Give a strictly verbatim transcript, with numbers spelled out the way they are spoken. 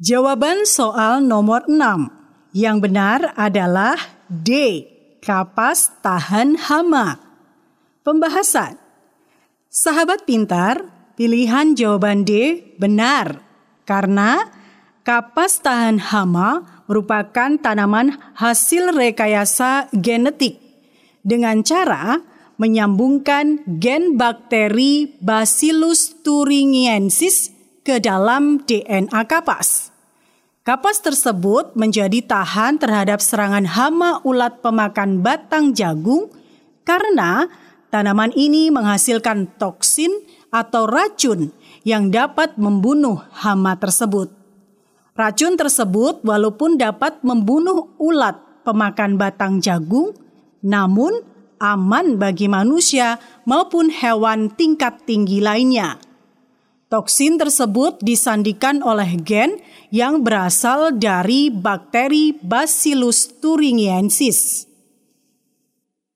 Jawaban soal nomor enam yang benar adalah D. Kapas tahan hama. Pembahasan. Sahabat pintar, pilihan jawaban D benar karena kapas tahan hama merupakan tanaman hasil rekayasa genetik dengan cara menyambungkan gen bakteri Bacillus thuringiensis ke dalam D N A kapas. Kapas tersebut menjadi tahan terhadap serangan hama ulat pemakan batang jagung karena tanaman ini menghasilkan toksin atau racun yang dapat membunuh hama tersebut. Racun tersebut walaupun dapat membunuh ulat pemakan batang jagung, namun aman bagi manusia maupun hewan tingkat tinggi lainnya. Toksin tersebut disandikan oleh gen yang berasal dari bakteri Bacillus thuringiensis.